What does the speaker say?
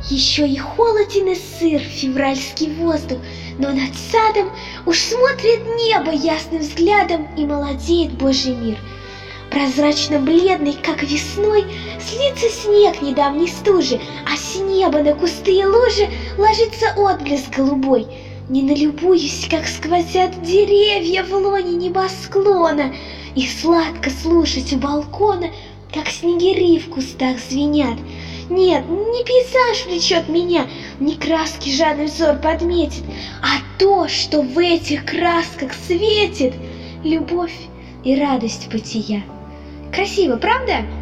Еще и холоден и сыр февральский воздух, но над садом уж смотрит небо ясным взглядом, и молодеет Божий мир. Прозрачно-бледный, как весной, слится снег недавней стужи, а с неба на кусты и лужи ложится отблеск голубой. Не налюбуюсь, как сквозят деревья в лоне небосклона, и сладко слушать у балкона, как снегири в кустах звенят. Нет, не пейзаж влечет меня, не краски жадный взор подметит, а то, что в этих красках светит любовь и радость бытия. Красиво, правда?